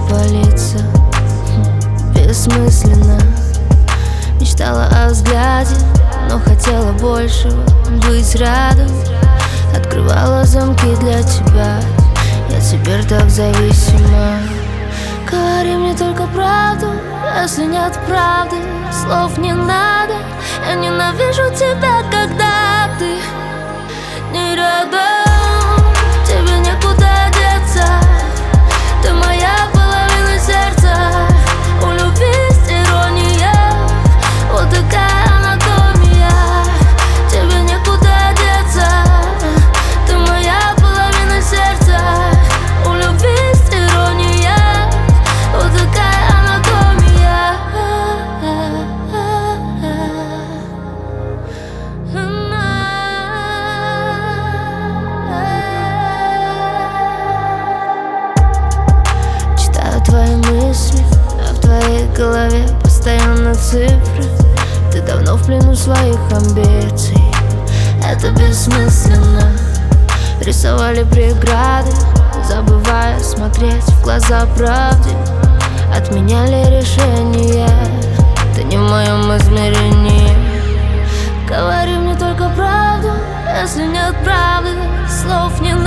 палиться бессмысленно. Мечтала о взгляде, но хотела большего, быть рядом. Открывала замки для тебя, я теперь так зависима. Говори мне только правду, если нет правды, слов не надо. Я ненавижу тебя, когда ты не рядом. Тебе некуда деться, ты моя половина сердца. У любви есть ирония, вот такая анатомия. Тебе некуда деться, ты моя половина сердца. У любви есть ирония, вот такая анатомия. Читаю твои мысли, а в твоей голове постоянно цифры. Ты давно в плену своих амбиций, это бессмысленно. Рисовали преграды, забывая смотреть в глаза правде. Отменяли решения, ты не в моем измерении. Говори мне только правду, если нет правды, слов не надо.